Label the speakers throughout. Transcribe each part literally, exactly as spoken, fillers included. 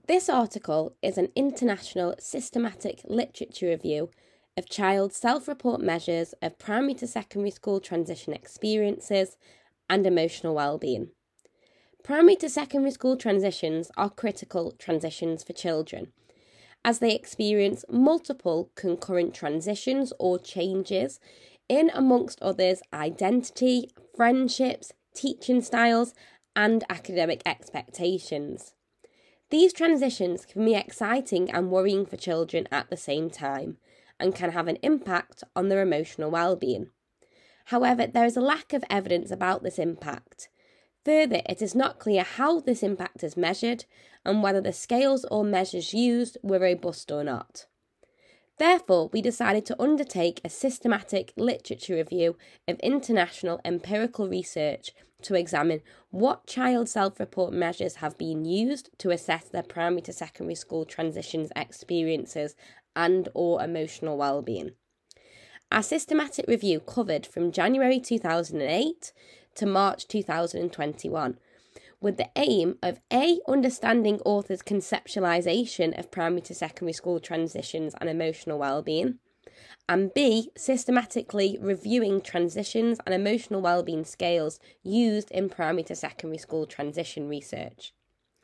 Speaker 1: This article is an international systematic literature review of child self-report measures of primary to secondary school transition experiences and emotional well-being. Primary to secondary school transitions are critical transitions for children, as they experience multiple concurrent transitions or changes in, amongst others, identity, friendships, teaching styles, and academic expectations. These transitions can be exciting and worrying for children at the same time, and can have an impact on their emotional well-being. However, there is a lack of evidence about this impact. Further, it is not clear how this impact is measured and whether the scales or measures used were robust or not. Therefore, we decided to undertake a systematic literature review of international empirical research to examine what child self-report measures have been used to assess their primary to secondary school transitions experiences and or emotional well-being. Our systematic review covered from January two thousand eight to March two thousand twenty-one, with the aim of A. understanding authors' conceptualisation of primary to secondary school transitions and emotional well-being, and B. systematically reviewing transitions and emotional well-being scales used in primary to secondary school transition research.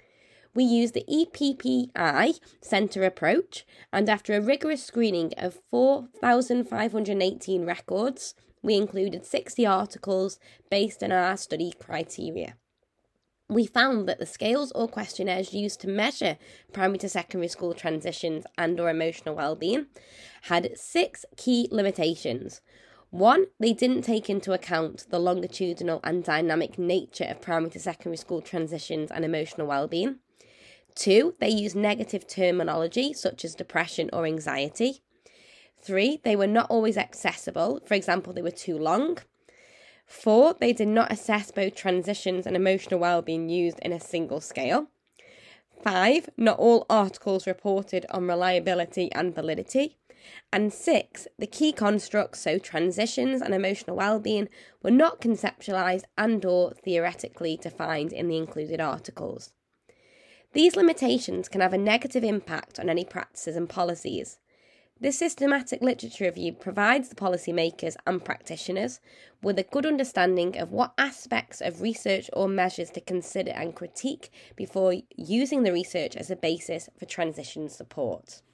Speaker 1: We used the E P P I Centre approach, and after a rigorous screening of four thousand five hundred eighteen records, we included sixty articles based on our study criteria. We found that the scales or questionnaires used to measure primary to secondary school transitions and or emotional well-being had six key limitations. One, they didn't take into account the longitudinal and dynamic nature of primary to secondary school transitions and emotional well-being. Two, they used negative terminology such as depression or anxiety. Three, they were not always accessible. For example, they were too long. Four, they did not assess both transitions and emotional well-being used in a single scale. Five, not all articles reported on reliability and validity. And six, the key constructs, so transitions and emotional well-being, were not conceptualised and or theoretically defined in the included articles. These limitations can have a negative impact on any practices and policies. This systematic literature review provides the policymakers and practitioners with a good understanding of what aspects of research or measures to consider and critique before using the research as a basis for transition support.